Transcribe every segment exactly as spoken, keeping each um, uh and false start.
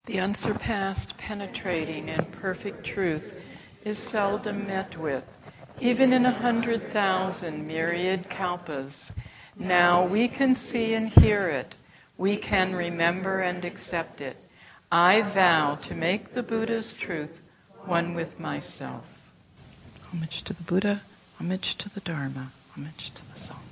The unsurpassed, penetrating, and perfect truth is seldom met with, even in a hundred thousand myriad kalpas. Now we can see and hear it. We can remember and accept it. I vow to make the Buddha's truth one with myself. Homage to the Buddha, homage to the Dharma, homage to the Sangha.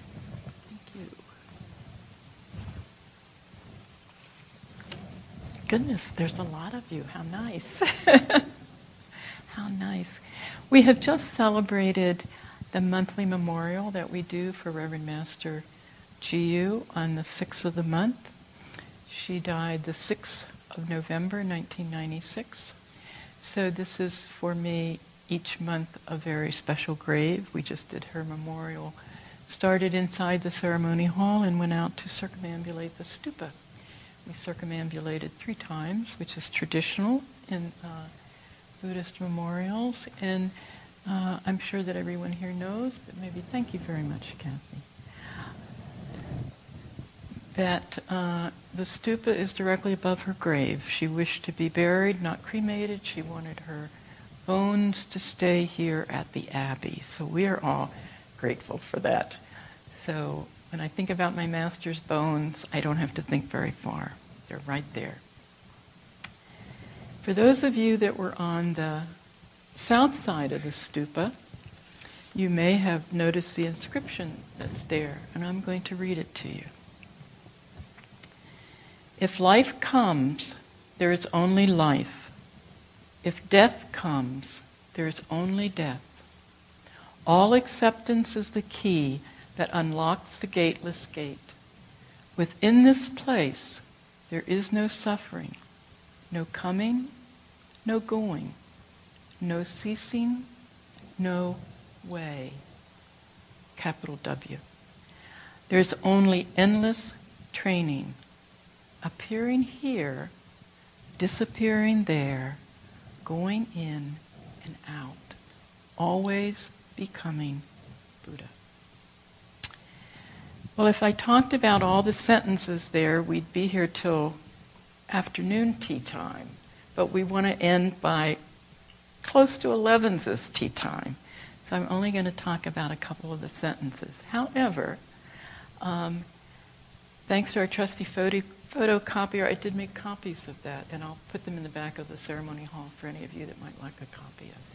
Goodness, there's a lot of you. How nice. How nice. We have just celebrated the monthly memorial that we do for Reverend Master Jiyu on the sixth of the month. She died the sixth of November, nineteen ninety-six. So this is, for me, each month a very special grave. We just did her memorial. Started inside the ceremony hall and went out to circumambulate the stupa. We circumambulated three times, which is traditional in uh, Buddhist memorials, and uh, I'm sure that everyone here knows, but maybe thank you very much, Kathy, that uh, the stupa is directly above her grave. She wished to be buried, not cremated. She wanted her bones to stay here at the Abbey, so we are all grateful for that. So when I think about my master's bones, I don't have to think very far. They're right there. For those of you that were on the south side of the stupa, you may have noticed the inscription that's there, and I'm going to read it to you. If life comes, there is only life. If death comes, there is only death. All acceptance is the key that unlocks the gateless gate. Within this place, there is no suffering, no coming, no going, no ceasing, no way. Capital W. There is only endless training, appearing here, disappearing there, going in and out, always becoming Buddha. Well, if I talked about all the sentences there, we'd be here till afternoon tea time. But we want to end by close to eleven's tea time. So I'm only going to talk about a couple of the sentences. However, um, thanks to our trusty photo, photocopier, I did make copies of that, and I'll put them in the back of the ceremony hall for any of you that might like a copy of it.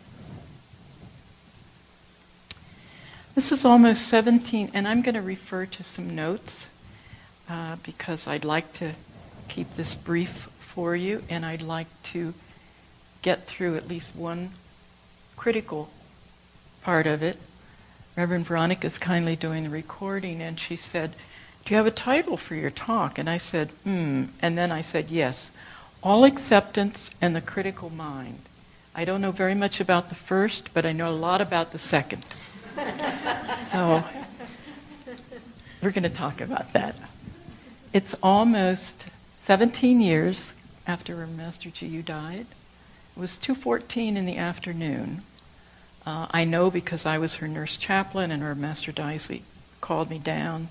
This is almost seventeen, and I'm going to refer to some notes uh, because I'd like to keep this brief for you, and I'd like to get through at least one critical part of it. Reverend Veronica is kindly doing the recording, and she said, "Do you have a title for your talk?" And I said, hmm. And then I said, yes, All Acceptance and the Critical Mind. I don't know very much about the first, but I know a lot about the second. So we're going to talk about that. It's almost seventeen years after Master Jiyu died. It was two fourteen in the afternoon. Uh, I know because I was her nurse chaplain, and her Master Daisui called me down.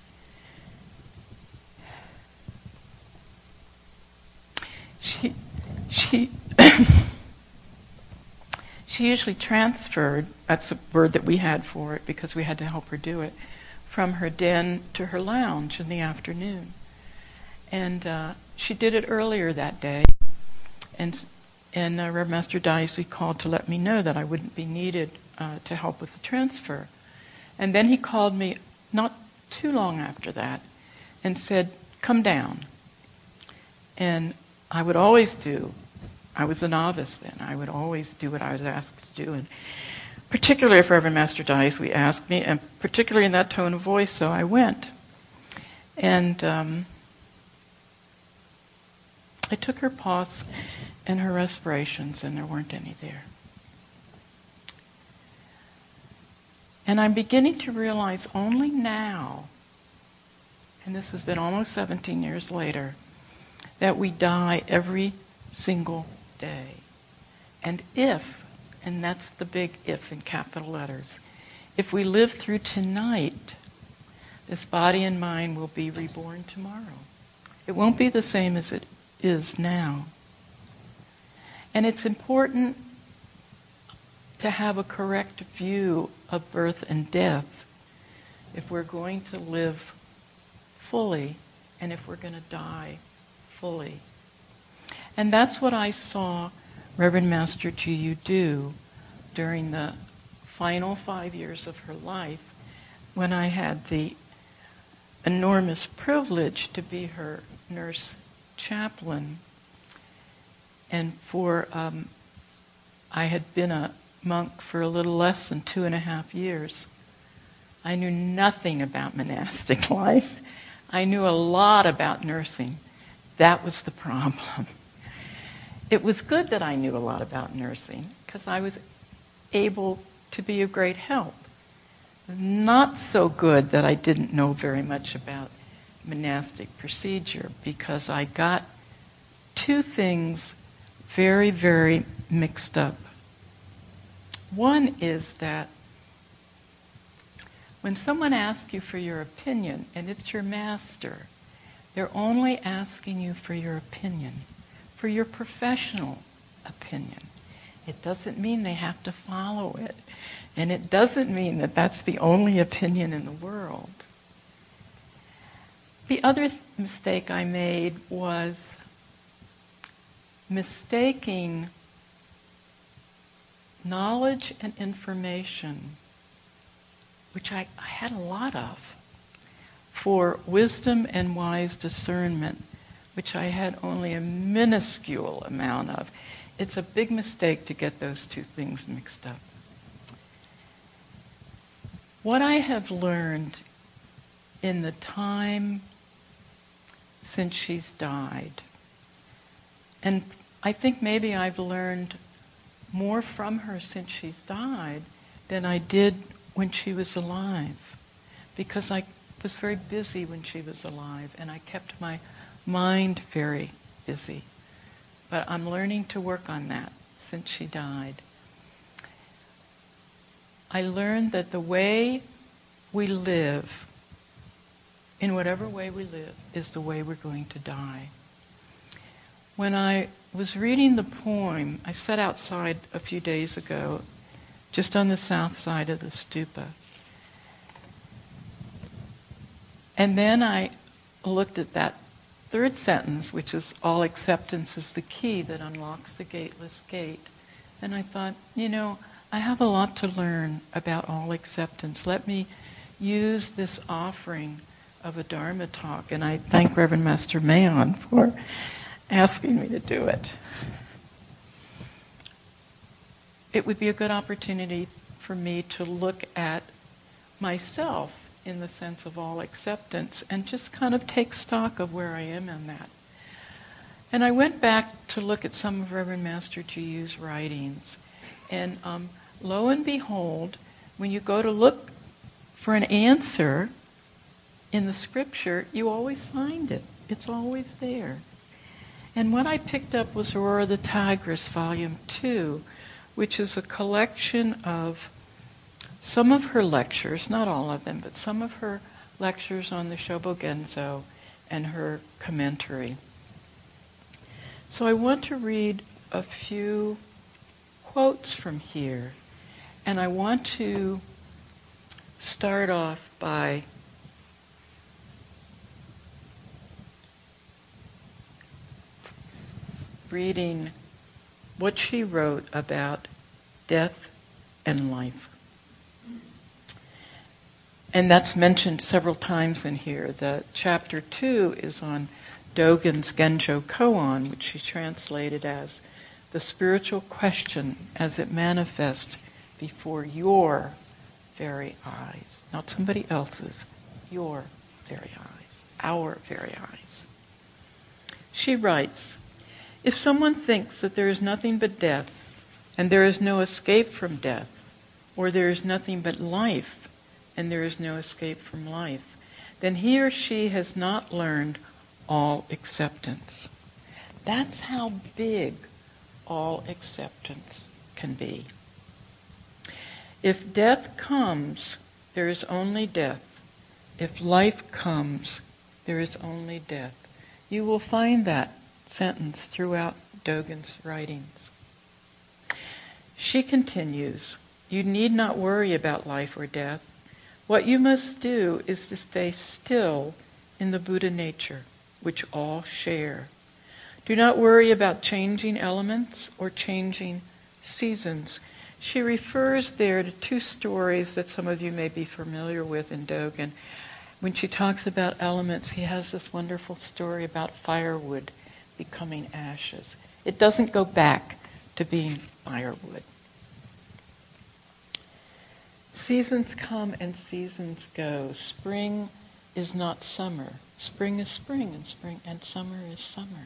She, she, she usually transferred, that's a word that we had for it because we had to help her do it, from her den to her lounge in the afternoon. And uh, she did it earlier that day, and and uh, Reverend Master Daisui called to let me know that I wouldn't be needed uh, to help with the transfer. And then he called me not too long after that and said, "Come down." And I would always do, I was a novice then, I would always do what I was asked to do, and particularly if Reverend Master Daisui asked me, and particularly in that tone of voice, so I went. And um, I took her pulse and her respirations, and there weren't any there. And I'm beginning to realize only now, and this has been almost seventeen years later, that we die every single day. And if, and that's the big if in capital letters, if we live through tonight, this body and mind will be reborn tomorrow. It won't be the same as it is now. And it's important to have a correct view of birth and death if we're going to live fully and if we're going to die fully. And that's what I saw Reverend Master Ji Yu do during the final five years of her life, when I had the enormous privilege to be her nurse chaplain. And for, um, I had been a monk for a little less than two and a half years. I knew nothing about monastic life. I knew a lot about nursing. That was the problem. It was good that I knew a lot about nursing because I was able to be of great help. Not so good that I didn't know very much about monastic procedure, because I got two things very, very mixed up. One is that when someone asks you for your opinion, and it's your master, they're only asking you for your opinion, for your professional opinion. It doesn't mean they have to follow it. And it doesn't mean that that's the only opinion in the world. The other th- mistake I made was mistaking knowledge and information, which I, I had a lot of, for wisdom and wise discernment, which I had only a minuscule amount of. It's a big mistake to get those two things mixed up. What I have learned in the time since she's died, and I think maybe I've learned more from her since she's died than I did when she was alive, because I was very busy when she was alive and I kept my mind very busy. But I'm learning to work on that since she died. I learned that the way we live, in whatever way we live, is the way we're going to die. When I was reading the poem, I sat outside a few days ago, just on the south side of the stupa. And then I looked at that third sentence, which is, all acceptance is the key that unlocks the gateless gate. And I thought, you know, I have a lot to learn about all acceptance. Let me use this offering of a Dharma talk. And I thank Reverend Master Mayon for asking me to do it. It would be a good opportunity for me to look at myself in the sense of all acceptance and just kind of take stock of where I am in that. And I went back to look at some of Reverend Master Ji Yu's writings. And um, lo and behold, when you go to look for an answer in the scripture, you always find it. It's always there. And what I picked up was Aurora the Tigress, Volume two, which is a collection of some of her lectures, not all of them, but some of her lectures on the Shobogenzo and her commentary. So I want to read a few quotes from here, and I want to start off by reading what she wrote about death and life. And that's mentioned several times in here. The chapter two is on Dogen's Genjo Koan, which she translated as the spiritual question as it manifests before your very eyes. Not somebody else's, your very eyes, our very eyes. She writes, if someone thinks that there is nothing but death, and there is no escape from death, or there is nothing but life, and there is no escape from life, then he or she has not learned all acceptance. That's how big all acceptance can be. If death comes, there is only death. If life comes, there is only death. You will find that sentence throughout Dogen's writings. She continues, "You need not worry about life or death. What you must do is to stay still in the Buddha nature, which all share. Do not worry about changing elements or changing seasons." She refers there to two stories that some of you may be familiar with in Dogen. When she talks about elements, he has this wonderful story about firewood becoming ashes. It doesn't go back to being firewood. Seasons come and seasons go. Spring is not summer. Spring is spring, and spring and summer is summer.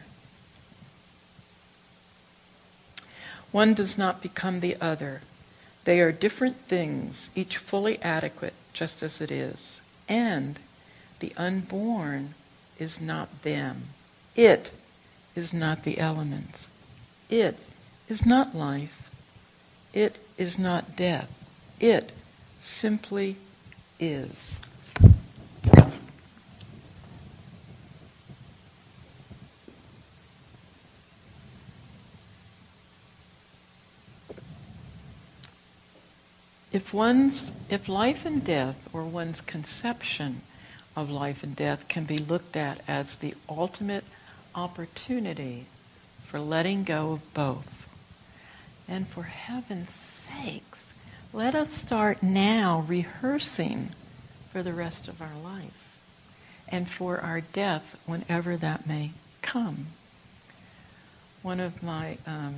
One does not become the other. They are different things, each fully adequate just as it is. And the unborn is not them. It is not the elements. It is not life. It is not death. It simply is. If one's, if life and death, or one's conception of life and death, can be looked at as the ultimate opportunity for letting go of both, and for heaven's sakes, let us start now rehearsing for the rest of our life and for our death whenever that may come. One of my um,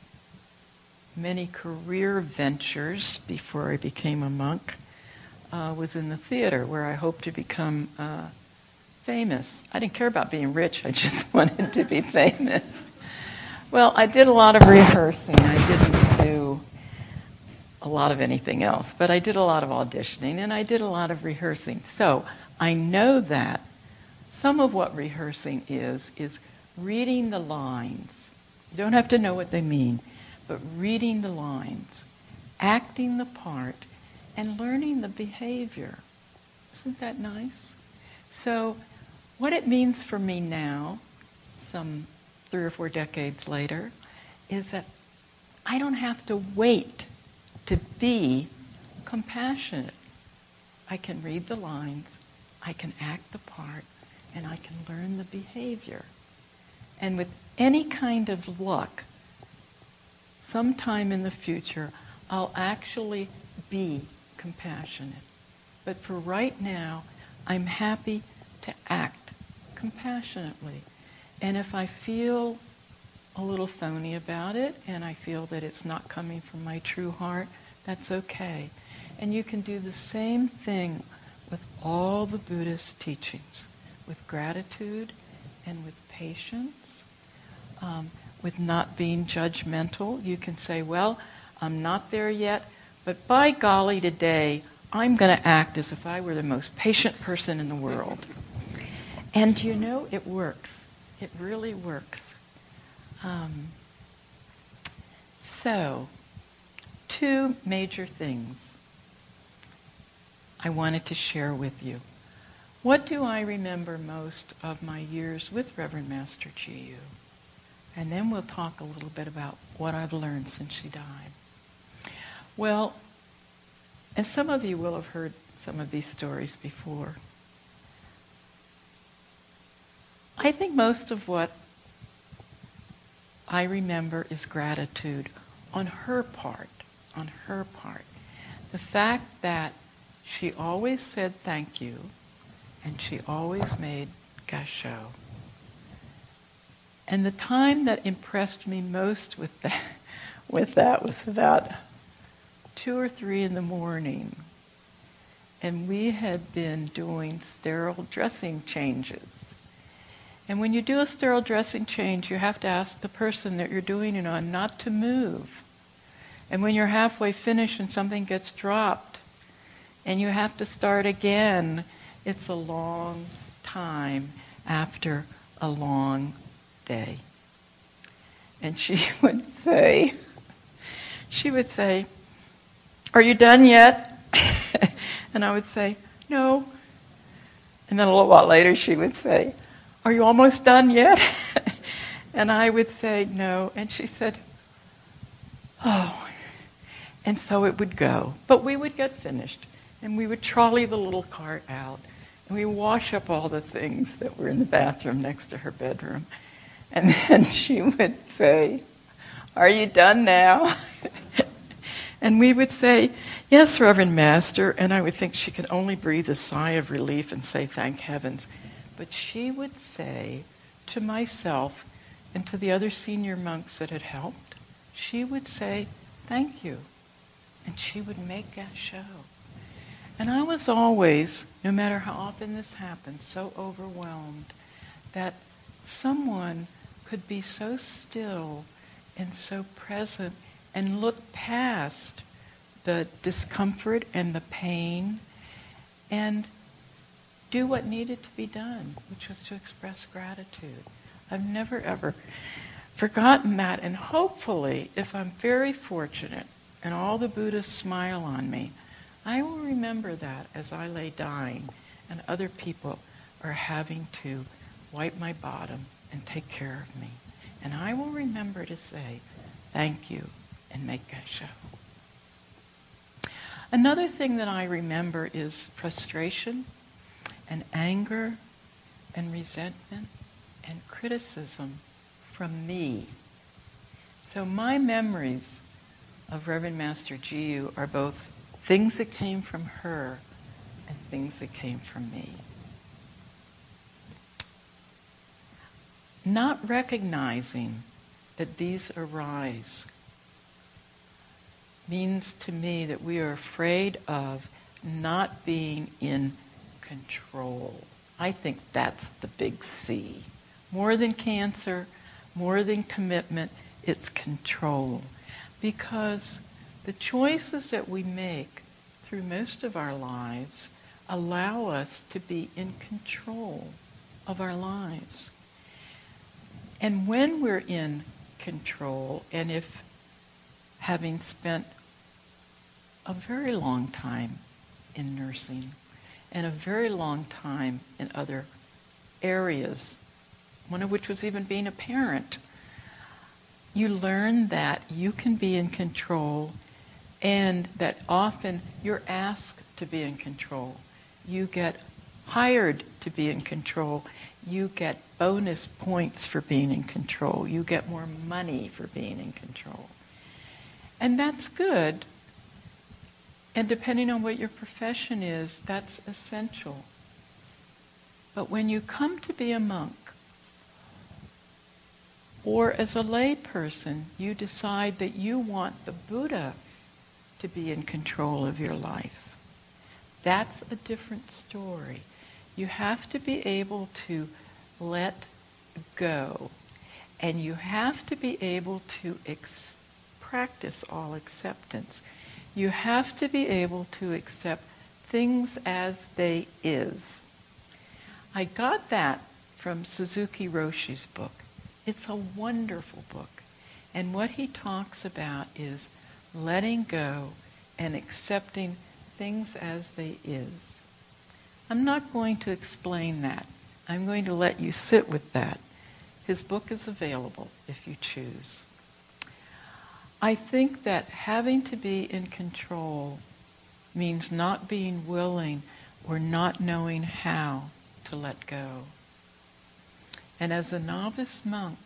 many career ventures before I became a monk uh, was in the theater, where I hoped to become uh, famous. I didn't care about being rich, I just wanted to be famous. Well, I did a lot of rehearsing. I didn't do a lot of anything else, but I did a lot of auditioning and I did a lot of rehearsing. So I know that some of what rehearsing is, is reading the lines. You don't have to know what they mean, but reading the lines, acting the part, and learning the behavior. Isn't that nice? So what it means for me now, some three or four decades later, is that I don't have to wait to be compassionate. I can read the lines, I can act the part, and I can learn the behavior. And with any kind of luck, sometime in the future, I'll actually be compassionate. But for right now, I'm happy to act compassionately. And if I feel a little phony about it, and I feel that it's not coming from my true heart, that's okay. And you can do the same thing with all the Buddhist teachings, with gratitude and with patience, um, with not being judgmental. You can say, well, I'm not there yet, but by golly, today, I'm going to act as if I were the most patient person in the world. And you know, it works. It really works. Um, so, two major things I wanted to share with you. What do I remember most of my years with Reverend Master Ji Yu? And then we'll talk a little bit about what I've learned since she died. Well, and some of you will have heard some of these stories before. I think most of what I remember is gratitude on her part, on her part. The fact that she always said thank you, and she always made gasho. And the time that impressed me most with that, with that was about two or three in the morning. And we had been doing sterile dressing changes. And when you do a sterile dressing change, you have to ask the person that you're doing it on not to move. And when you're halfway finished and something gets dropped, and you have to start again, it's a long time after a long day. And she would say, she would say, "Are you done yet?" And I would say, "No." And then a little while later she would say, "Are you almost done yet?" And I would say, no. And she said, oh. And so it would go. But we would get finished. And we would trolley the little cart out. And we wash up all the things that were in the bathroom next to her bedroom. And then she would say, are you done now? And we would say, yes, Reverend Master. And I would think she could only breathe a sigh of relief and say, thank heavens. But she would say to myself and to the other senior monks that had helped, she would say, thank you. And she would make a show. And I was always, no matter how often this happened, so overwhelmed that someone could be so still and so present and look past the discomfort and the pain and do what needed to be done, which was to express gratitude. I've never, ever forgotten that. And hopefully, if I'm very fortunate and all the Buddhas smile on me, I will remember that as I lay dying and other people are having to wipe my bottom and take care of me. And I will remember to say, thank you, and make a show. Another thing that I remember is frustration and anger and resentment and criticism from me. So my memories of Reverend Master Jiyu are both things that came from her and things that came from me. Not recognizing that these arise means to me that we are afraid of not being in control. I think that's the big C. More than cancer, more than commitment, it's control. Because the choices that we make through most of our lives allow us to be in control of our lives. And when we're in control, and if having spent a very long time in nursing and a very long time in other areas, one of which was even being a parent, you learn that you can be in control and that often you're asked to be in control. You get hired to be in control. You get bonus points for being in control. You get more money for being in control. And that's good. And depending on what your profession is, that's essential. But when you come to be a monk, or as a lay person, you decide that you want the Buddha to be in control of your life, that's a different story. You have to be able to let go. And you have to be able to ex- practice all acceptance. You have to be able to accept things as they is. I got that from Suzuki Roshi's book. It's a wonderful book. And what he talks about is letting go and accepting things as they is. I'm not going to explain that. I'm going to let you sit with that. His book is available if you choose. I think that having to be in control means not being willing or not knowing how to let go. And as a novice monk,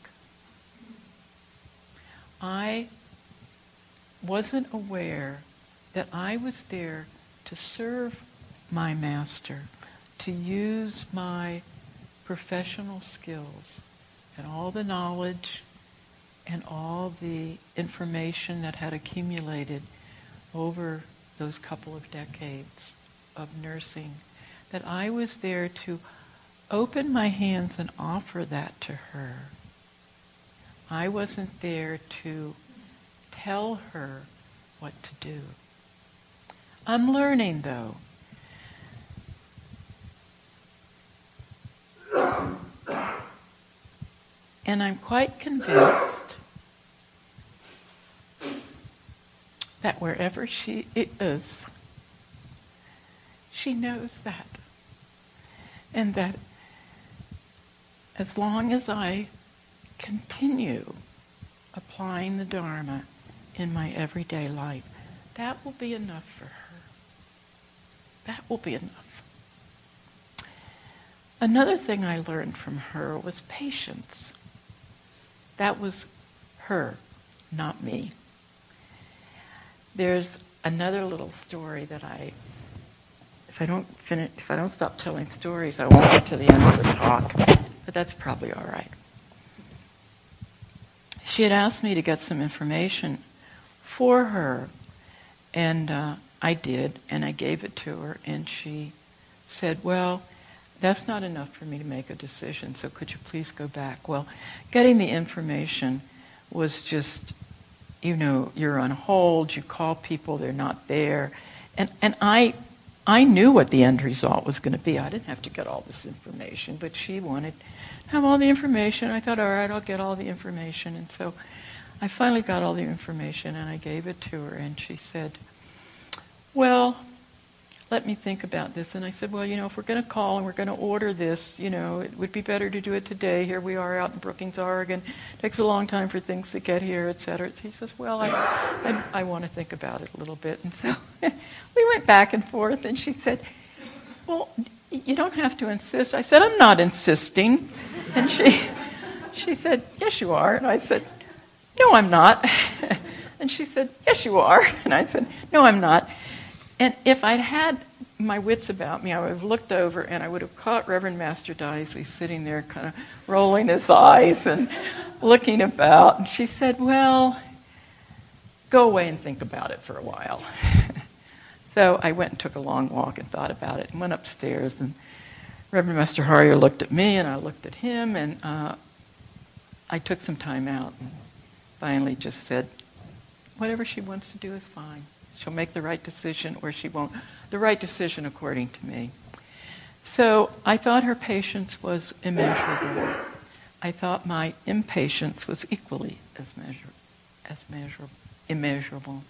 I wasn't aware that I was there to serve my master, to use my professional skills and all the knowledge and all the information that had accumulated over those couple of decades of nursing, that I was there to open my hands and offer that to her. I wasn't there to tell her what to do. I'm learning, though. And I'm quite convinced that wherever she is, she knows that. And that as long as I continue applying the Dharma in my everyday life. That will be enough for her. That will be enough. Another thing I learned from her was patience. That was her, not me. There's another little story that I, if I don't finish, if I don't stop telling stories, I won't get to the end of the talk, but that's probably all right. She had asked me to get some information for her, and uh, I did, and I gave it to her, and she said, well, that's not enough for me to make a decision, so could you please go back? Well, getting the information was just, you know, you're on hold, you call people, they're not there. And and I I knew what the end result was going to be. I didn't have to get all this information, but she wanted to have all the information. I thought, all right, I'll get all the information. And so I finally got all the information, and I gave it to her, and she said, well, let me think about this. And I said, well, you know, if we're going to call and we're going to order this, you know, it would be better to do it today. Here we are out in Brookings, Oregon. It takes a long time for things to get here, et cetera. So he says, well, I, I, I want to think about it a little bit. And so we went back and forth, and she said, well, you don't have to insist. I said, I'm not insisting. And she, she said, yes, you are. And I said, no, I'm not. And she said, yes, you are. And I said, no, I'm not. And if I'd had my wits about me, I would have looked over and I would have caught Reverend Master Daisley sitting there kind of rolling his eyes and looking about. And she said, well, go away and think about it for a while. So I went and took a long walk and thought about it and went upstairs. And Reverend Master Harrier looked at me and I looked at him, and uh, I took some time out and finally just said, whatever she wants to do is fine. She'll make the right decision or she won't. The right decision according to me. So I thought her patience was immeasurable. I thought my impatience was equally as measure, as measure, immeasurable.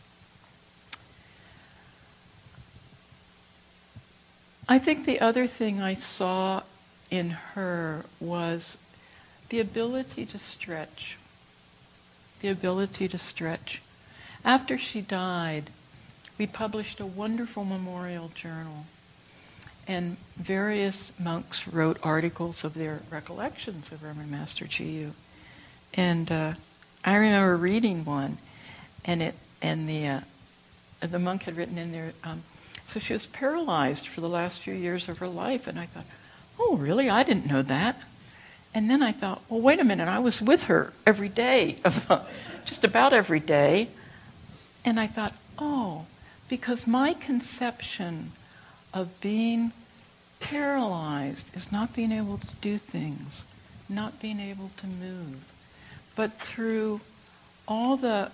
I think the other thing I saw in her was the ability to stretch. The ability to stretch. After she died, we published a wonderful memorial journal, and various monks wrote articles of their recollections of Reverend Master Ji Yu. And uh, I remember reading one, and it and the uh, the monk had written in there, um, so she was paralyzed for the last few years of her life. And I thought, oh, really? I didn't know that. And then I thought, well, wait a minute, I was with her every day, just about every day. And I thought, oh, because my conception of being paralyzed is not being able to do things, not being able to move. But through all the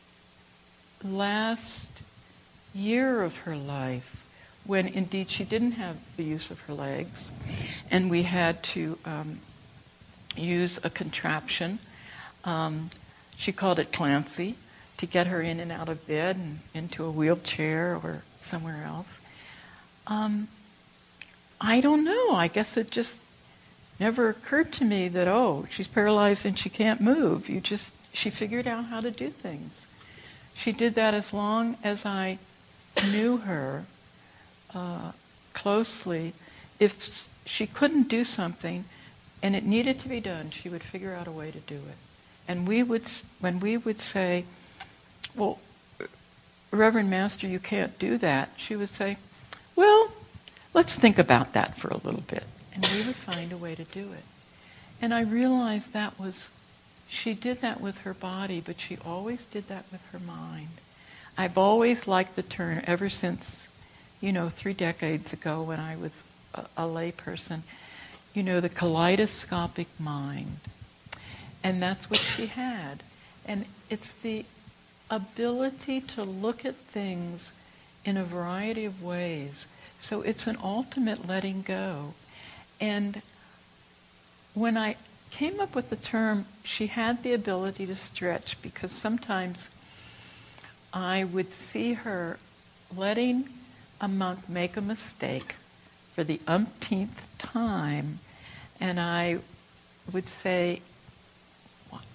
last year of her life, when indeed she didn't have the use of her legs, and we had to um, use a contraption, um, she called it Clancy, to get her in and out of bed and into a wheelchair or somewhere else. Um, I don't know. I guess it just never occurred to me that, oh, she's paralyzed and she can't move. You just, she figured out how to do things. She did that as long as I knew her uh, closely. If she couldn't do something and it needed to be done, she would figure out a way to do it. And we would, when we would say, well, Reverend Master, you can't do that, she would say, well, let's think about that for a little bit. And we would find a way to do it. And I realized that was, she did that with her body, but she always did that with her mind. I've always liked the term, ever since, you know, three decades ago when I was a, a lay person, you know, the kaleidoscopic mind. And that's what she had. And it's the ability to look at things in a variety of ways. So it's an ultimate letting go. And when I came up with the term, she had the ability to stretch, because sometimes I would see her letting a monk make a mistake for the umpteenth time, and I would say,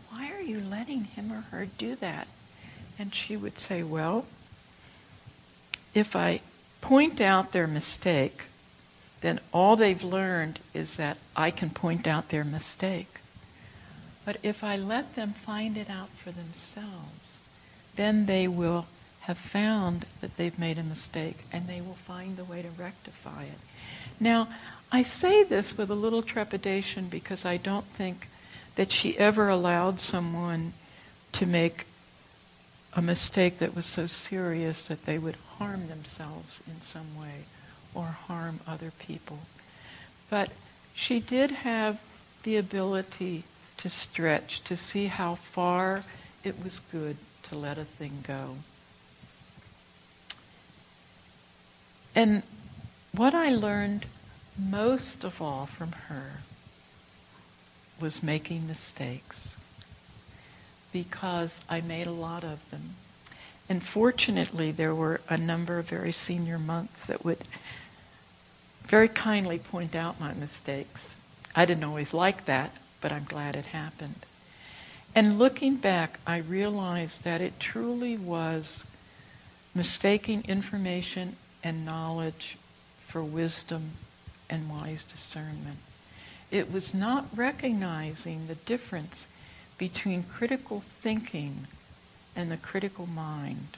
why are you letting him or her do that? And she would say, well, if I point out their mistake, then all they've learned is that I can point out their mistake. But if I let them find it out for themselves, then they will have found that they've made a mistake, and they will find the way to rectify it. Now, I say this with a little trepidation because I don't think that she ever allowed someone to make a mistake that was so serious that they would harm themselves in some way or harm other people. But she did have the ability to stretch, to see how far it was good to let a thing go. And what I learned most of all from her was making mistakes, because I made a lot of them. And fortunately, there were a number of very senior monks that would very kindly point out my mistakes. I didn't always like that, but I'm glad it happened. And looking back, I realized that it truly was mistaking information and knowledge for wisdom and wise discernment. It was not recognizing the difference between critical thinking and the critical mind.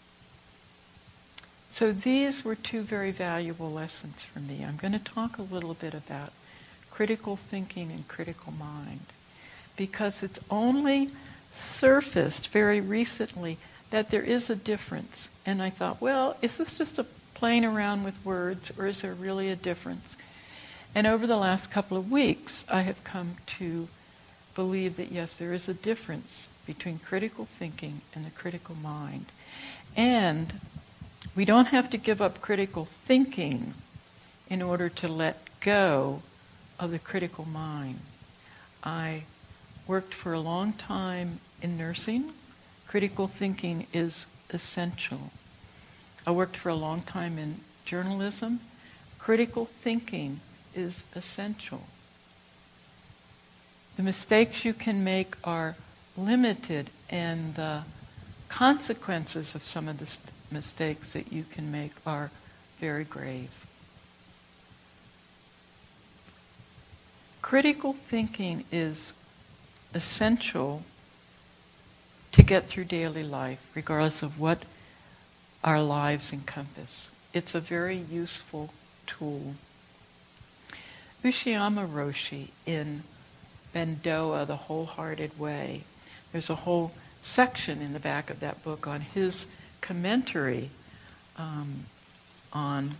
So these were two very valuable lessons for me. I'm going to talk a little bit about critical thinking and critical mind, because it's only surfaced very recently that there is a difference. And I thought, well, is this just a playing around with words, or is there really a difference? And over the last couple of weeks, I have come to believe that yes, there is a difference between critical thinking and the critical mind. And we don't have to give up critical thinking in order to let go of the critical mind. I worked for a long time in nursing. Critical thinking is essential. I worked for a long time in journalism. Critical thinking is essential. The mistakes you can make are limited, and the consequences of some of the st- mistakes that you can make are very grave. Critical thinking is essential to get through daily life, regardless of what our lives encompass. It's a very useful tool. Ushiama Roshi, in Bendoa, The Wholehearted Way, there's a whole section in the back of that book on his commentary um, on,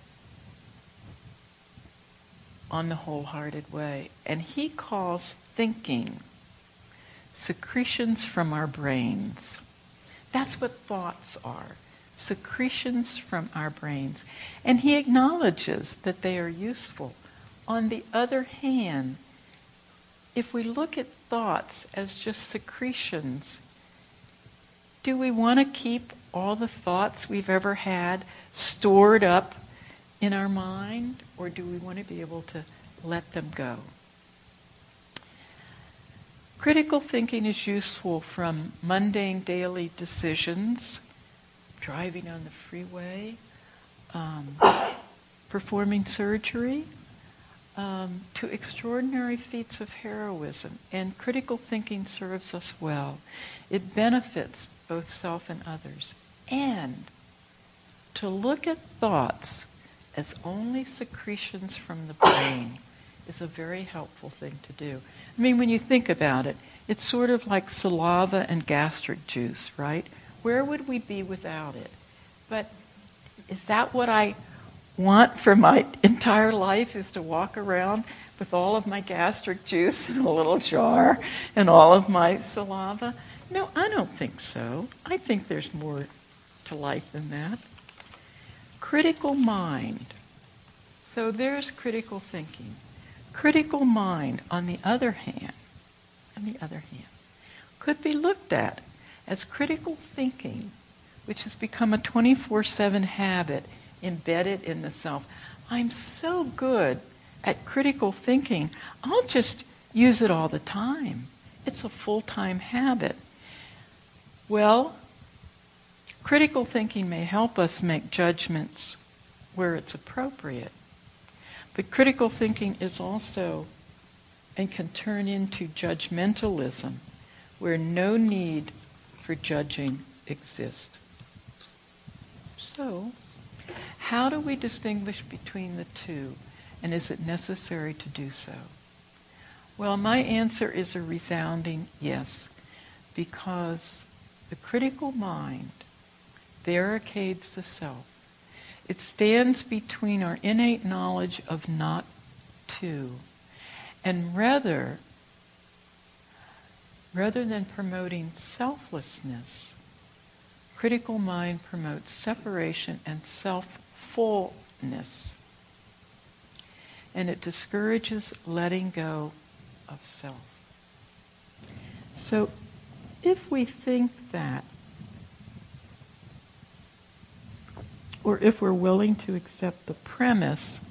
on the wholehearted way. And he calls thinking secretions from our brains. That's what thoughts are, secretions from our brains. And he acknowledges that they are useful. On the other hand, if we look at thoughts as just secretions, do we want to keep all the thoughts we've ever had stored up in our mind, or do we want to be able to let them go? Critical thinking is useful from mundane daily decisions, driving on the freeway, um, performing surgery, um, to extraordinary feats of heroism. And critical thinking serves us well. It benefits both self and others. And to look at thoughts as only secretions from the brain is a very helpful thing to do. I mean, when you think about it, it's sort of like saliva and gastric juice, right? Where would we be without it? But is that what I want for my entire life, is to walk around with all of my gastric juice in a little jar and all of my saliva? No, I don't think so. I think there's more to life than that. Critical mind. So there's critical thinking. Critical mind, on the other hand, on the other hand, could be looked at as critical thinking, which has become a twenty-four seven habit embedded in the self. I'm so good at critical thinking, I'll just use it all the time. It's a full-time habit. Well, critical thinking may help us make judgments where it's appropriate. But critical thinking is also, and can turn into judgmentalism, where no need for judging exists. So, how do we distinguish between the two, and is it necessary to do so? Well, my answer is a resounding yes, because the critical mind barricades the self. It stands between our innate knowledge of not to, and rather, rather than promoting selflessness, critical mind promotes separation and self-fullness. And it discourages letting go of self. So if we think that, or if we're willing to accept the premise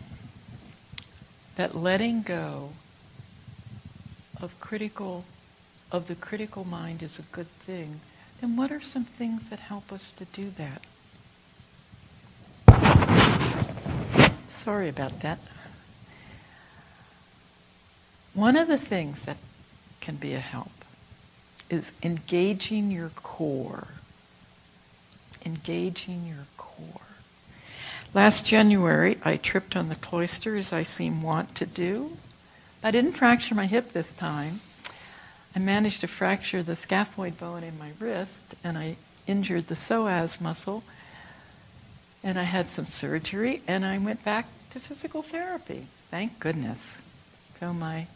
that letting go of critical, of the critical mind is a good thing, then what are some things that help us to do that? Sorry about that. One of the things that can be a help is engaging your core. Engaging your core. Last January, I tripped on the cloister, as I seem wont to do. I didn't fracture my hip this time. I managed to fracture the scaphoid bone in my wrist, and I injured the psoas muscle, and I had some surgery, and I went back to physical therapy. Thank goodness. So my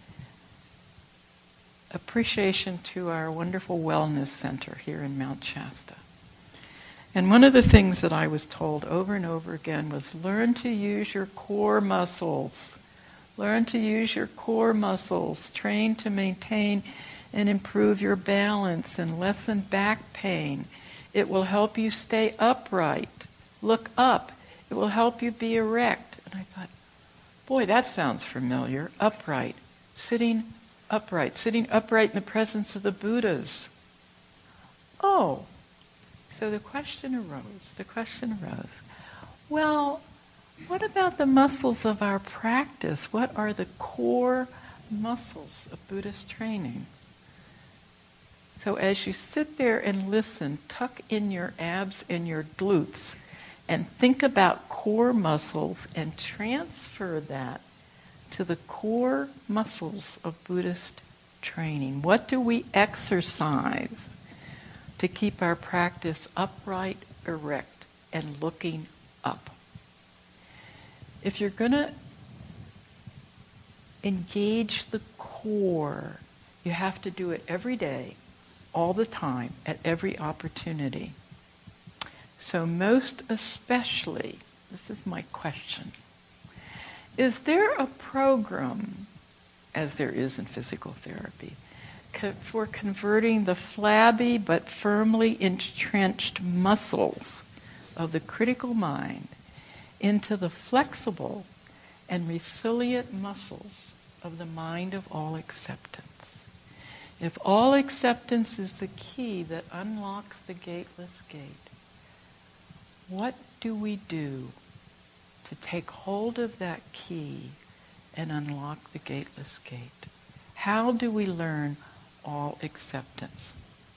appreciation to our wonderful wellness center here in Mount Shasta. And one of the things that I was told over and over again was learn to use your core muscles. Learn to use your core muscles. Train to maintain and improve your balance and lessen back pain. It will help you stay upright. Look up. It will help you be erect. And I thought, boy, that sounds familiar. Upright. Sitting upright. Sitting upright in the presence of the Buddhas. Oh. So the question arose, the question arose, well, what about the muscles of our practice? What are the core muscles of Buddhist training? So as you sit there and listen, tuck in your abs and your glutes and think about core muscles and transfer that to the core muscles of Buddhist training. What do we exercise to keep our practice upright, erect, and looking up? If you're going to engage the core, you have to do it every day, all the time, at every opportunity. So most especially, this is my question, is there a program, as there is in physical therapy, for converting the flabby but firmly entrenched muscles of the critical mind into the flexible and resilient muscles of the mind of all acceptance? If all acceptance is the key that unlocks the gateless gate, what do we do to take hold of that key and unlock the gateless gate? How do we learn all acceptance?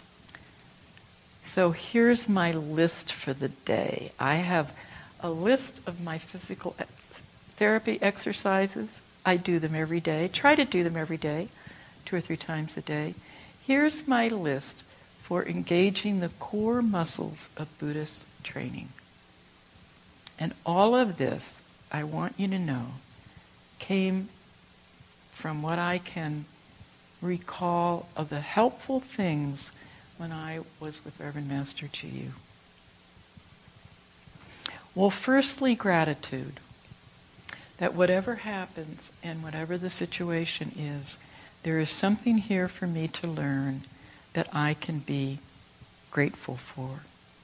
So here's my list for the day. I have a list of my physical therapy exercises. I do them every day. Try to do them every day, two or three times a day. Here's my list for engaging the core muscles of Buddhist training. And all of this, I want you to know, came from what I can recall of the helpful things when I was with Reverend Master Chi Yu. Well, firstly, gratitude. That whatever happens and whatever the situation is, there is something here for me to learn that I can be grateful for.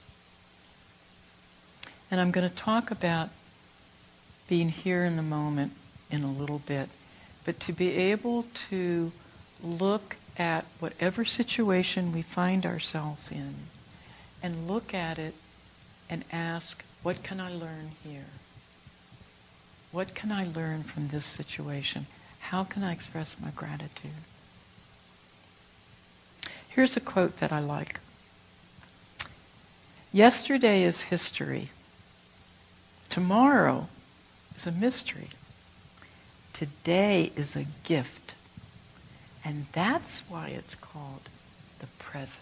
And I'm going to talk about being here in the moment in a little bit, but to be able to look at whatever situation we find ourselves in and look at it and ask, what can I learn here? What can I learn from this situation? How can I express my gratitude? Here's a quote that I like. Yesterday is history. Tomorrow is a mystery. Today is a gift. And that's why it's called the present.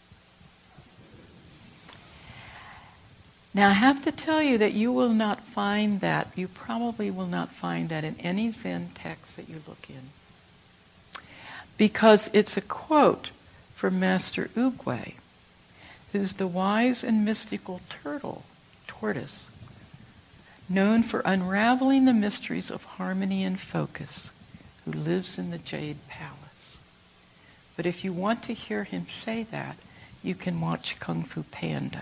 Now I have to tell you that you will not find that, you probably will not find that in any Zen text that you look in. Because it's a quote from Master Oogway, who's the wise and mystical turtle, tortoise, known for unraveling the mysteries of harmony and focus, who lives in the Jade Palace. But if you want to hear him say that, you can watch Kung Fu Panda.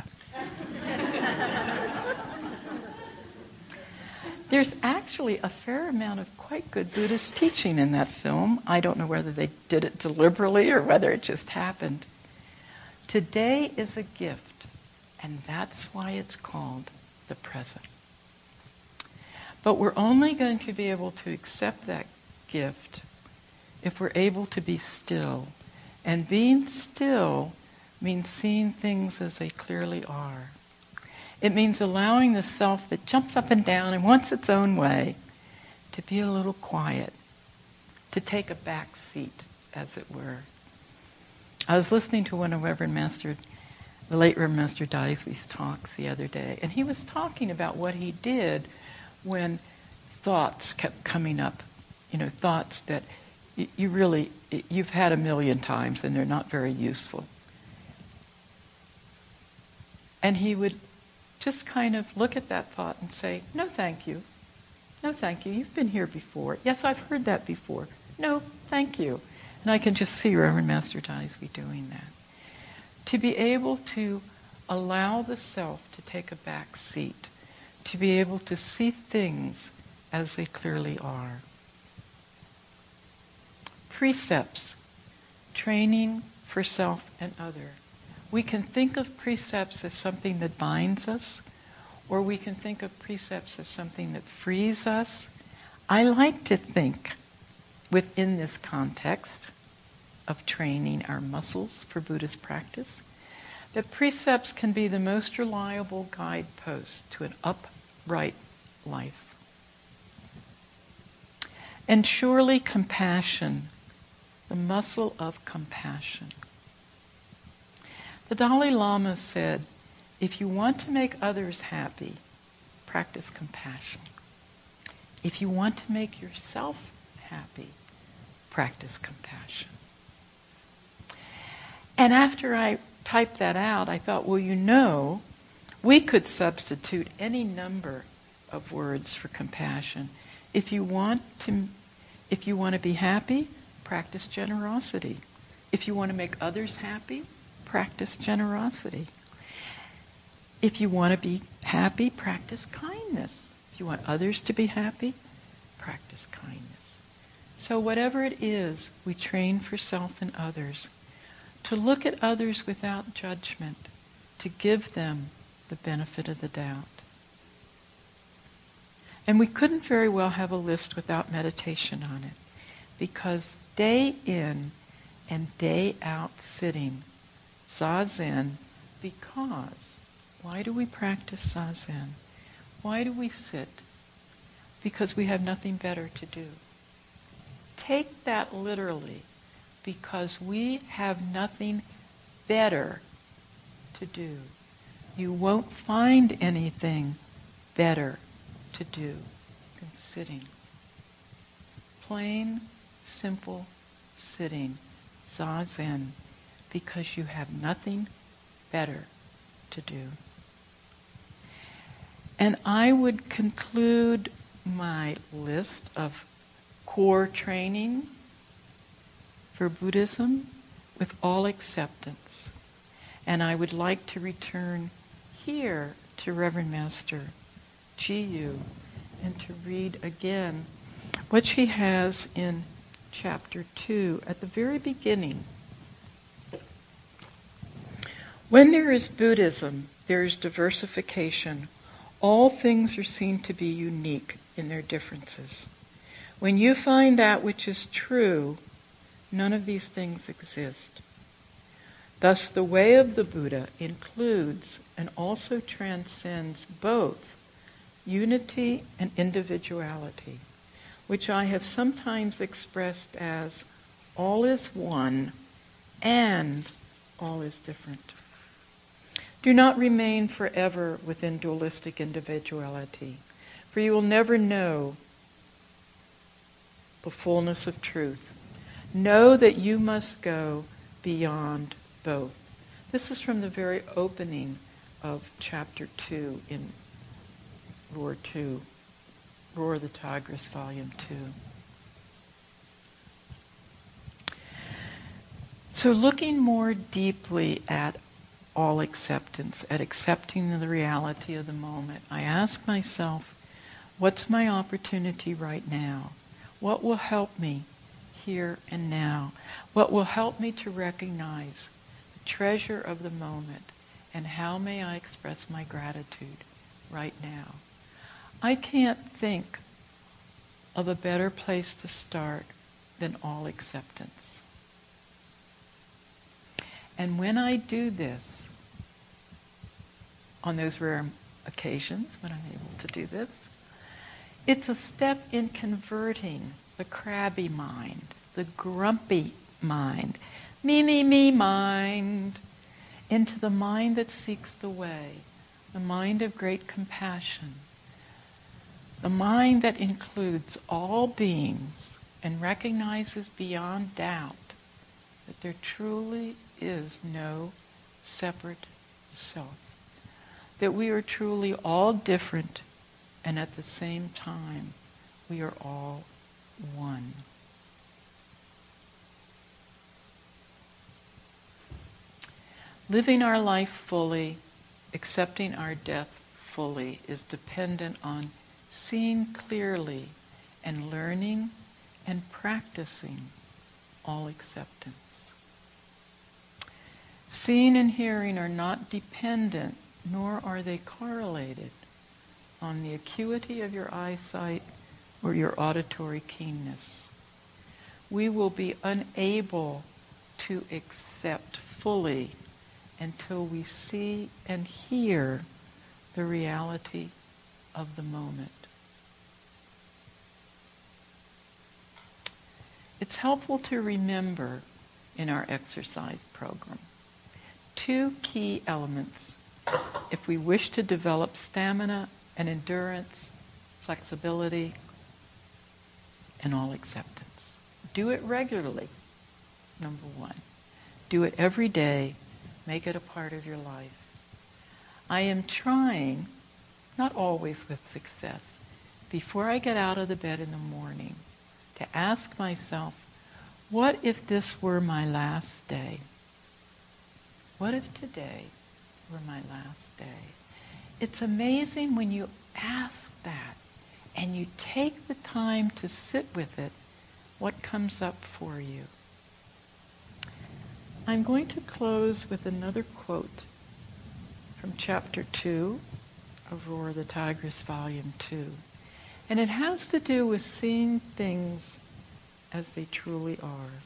There's actually a fair amount of quite good Buddhist teaching in that film. I don't know whether they did it deliberately or whether it just happened. Today is a gift, and that's why it's called the present. But we're only going to be able to accept that gift if we're able to be still. And being still means seeing things as they clearly are. It means allowing the self that jumps up and down and wants its own way to be a little quiet, to take a back seat, as it were. I was listening to one of Reverend Master, the late Reverend Master Daiswy's talks the other day, and he was talking about what he did when thoughts kept coming up, you know, thoughts that y- you really, you've had a million times and they're not very useful. And he would just kind of look at that thought and say, no thank you, no thank you, you've been here before. Yes, I've heard that before. No, thank you. And I can just see Reverend Master Daiswy doing that. To be able to allow the self to take a back seat, to be able to see things as they clearly are. Precepts, training for self and other. We can think of precepts as something that binds us, or we can think of precepts as something that frees us. I like to think, within this context of training our muscles for Buddhist practice, that precepts can be the most reliable guidepost to an upright life. And surely compassion, the muscle of compassion. The Dalai Lama said, if you want to make others happy, practice compassion. If you want to make yourself happy, practice compassion. And after I typed that out, I thought, well, you know, we could substitute any number of words for compassion. If you want to, if you want to be happy, practice generosity. If you want to make others happy, practice generosity. If you want to be happy, practice kindness. If you want others to be happy, practice kindness. So whatever it is, we train for self and others. To look at others without judgment, to give them the benefit of the doubt. And we couldn't very well have a list without meditation on it, because day in and day out sitting, Zazen, because, why do we practice Zazen? Why do we sit? Because we have nothing better to do. Take that literally, because we have nothing better to do. You won't find anything better to do than sitting. Plain, simple sitting, Zazen, because you have nothing better to do. And I would conclude my list of core training for Buddhism with all acceptance. And I would like to return here to Reverend Master Chi Yu and to read again what she has in chapter two, at the very beginning. When there is Buddhism, there is diversification. All things are seen to be unique in their differences. When you find that which is true, none of these things exist. Thus, the way of the Buddha includes and also transcends both unity and individuality, which I have sometimes expressed as all is one and all is different. Do not remain forever within dualistic individuality, for you will never know the fullness of truth. Know that you must go beyond both. This is from the very opening of chapter two in Roar two, Roar the Tigris, volume two. So looking more deeply at all acceptance, at accepting the reality of the moment, I ask myself, what's my opportunity right now? What will help me here and now? What will help me to recognize the treasure of the moment, and how may I express my gratitude right now? I can't think of a better place to start than all acceptance. And when I do this, on those rare occasions when I'm able to do this, it's a step in converting the crabby mind, the grumpy mind, me, me, me mind, into the mind that seeks the way, the mind of great compassion, the mind that includes all beings and recognizes beyond doubt that there truly is no separate self, that we are truly all different, and at the same time we are all one. Living our life fully, accepting our death fully, is dependent on seeing clearly and learning and practicing all acceptance. Seeing and hearing are not dependent, nor are they correlated on the acuity of your eyesight or your auditory keenness. We will be unable to accept fully until we see and hear the reality of the moment. It's helpful to remember in our exercise program two key elements if we wish to develop stamina and endurance, flexibility, and all acceptance. Do it regularly, number one. Do it every day. Make it a part of your life. I am trying, not always with success, before I get out of the bed in the morning, to ask myself, what if this were my last day? What if today were my last day? It's amazing when you ask that and you take the time to sit with it, what comes up for you. I'm going to close with another quote from chapter two of Roar the Tigris, volume two. And it has to do with seeing things as they truly are.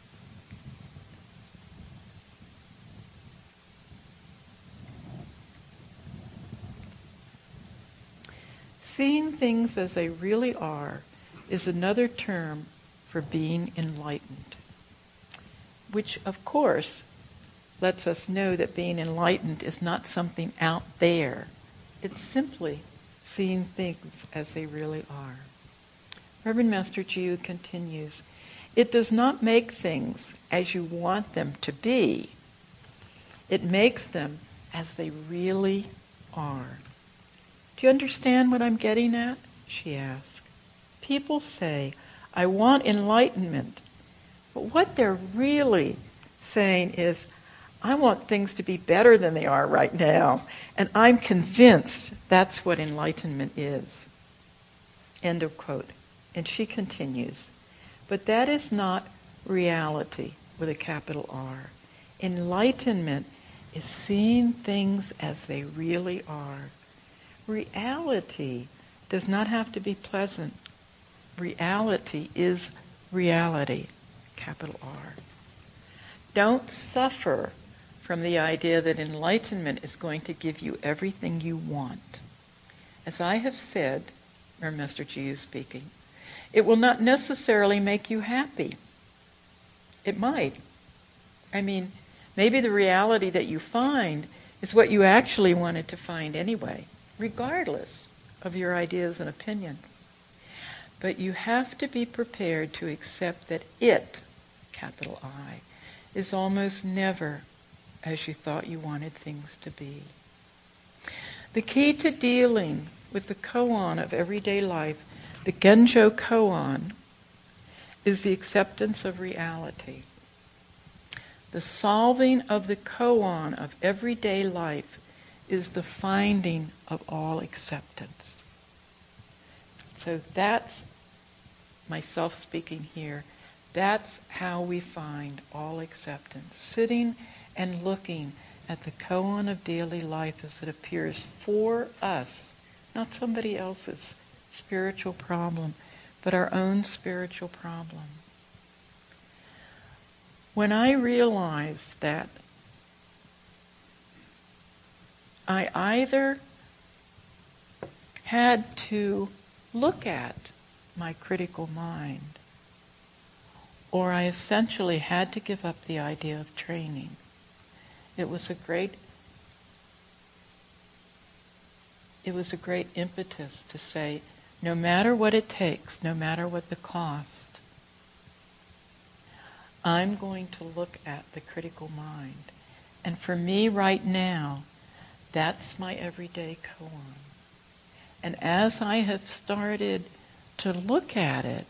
Seeing things as they really are is another term for being enlightened, which, of course, lets us know that being enlightened is not something out there. It's simply seeing things as they really are. Reverend Master Jiu continues, it does not make things as you want them to be. It makes them as they really are. Do you understand what I'm getting at? She asked. People say, I want enlightenment. But what they're really saying is, I want things to be better than they are right now. And I'm convinced that's what enlightenment is. End of quote. And she continues, But that is not reality with a capital R. Enlightenment is seeing things as they really are. Reality does not have to be pleasant. Reality is reality, capital R. Don't suffer from the idea that enlightenment is going to give you everything you want. As I have said, or Master Ji is speaking, it will not necessarily make you happy. It might. I mean, maybe the reality that you find is what you actually wanted to find anyway, regardless of your ideas and opinions. But you have to be prepared to accept that it, capital I, is almost never as you thought you wanted things to be. The key to dealing with the koan of everyday life, the Genjo koan, is the acceptance of reality. The solving of the koan of everyday life is the finding of all acceptance. So that's myself speaking here. That's how we find all acceptance. Sitting and looking at the koan of daily life as it appears for us, not somebody else's spiritual problem, but our own spiritual problem. When I realized that I either had to look at my critical mind, or I essentially had to give up the idea of training. It was a great, it was a great impetus to say, no matter what it takes, no matter what the cost, I'm going to look at the critical mind. And for me right now, that's my everyday koan. And as I have started to look at it,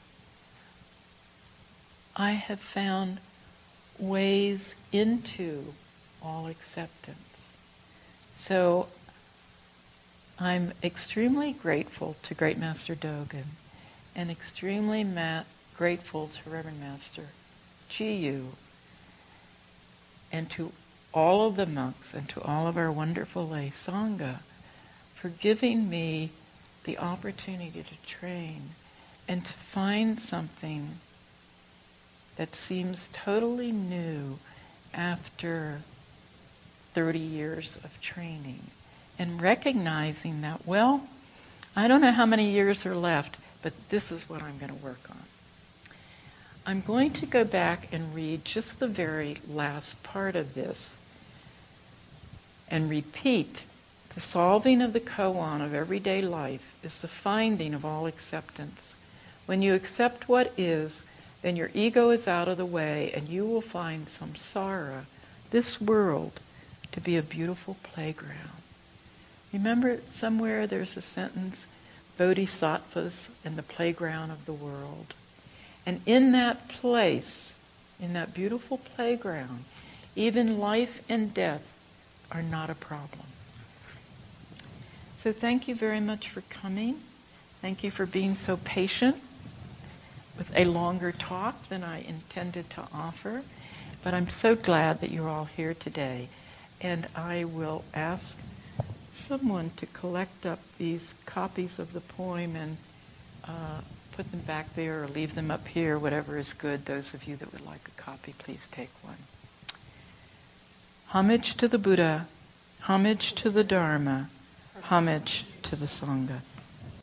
I have found ways into all acceptance. So I'm extremely grateful to Great Master Dogen and extremely ma- grateful to Reverend Master Chi Yu and to all of the monks and to all of our wonderful lay Sangha for giving me the opportunity to train and to find something that seems totally new after thirty years of training. And recognizing that, well, I don't know how many years are left, but this is what I'm going to work on. I'm going to go back and read just the very last part of this and repeat. The solving of the koan of everyday life is the finding of all acceptance. When you accept what is, then your ego is out of the way and you will find samsara, this world, to be a beautiful playground. Remember somewhere there's a sentence, bodhisattvas in the playground of the world. And in that place, in that beautiful playground, even life and death are not a problem. So thank you very much for coming. Thank you for being so patient with a longer talk than I intended to offer. But I'm so glad that you're all here today. And I will ask someone to collect up these copies of the poem and uh, put them back there or leave them up here, whatever is good. Those of you that would like a copy, please take one. Homage to the Buddha, homage to the Dharma, homage to the Sangha.